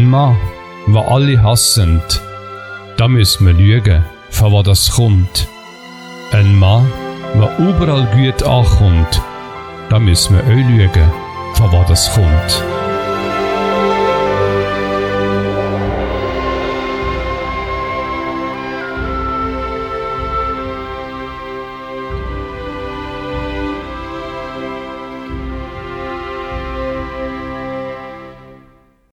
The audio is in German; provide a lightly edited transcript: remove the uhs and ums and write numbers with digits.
Mann, den alle hassen, da müssen wir schauen, von wo das kommt. Ein Mann, der überall gut ankommt, da müssen wir auch schauen, von wo das kommt.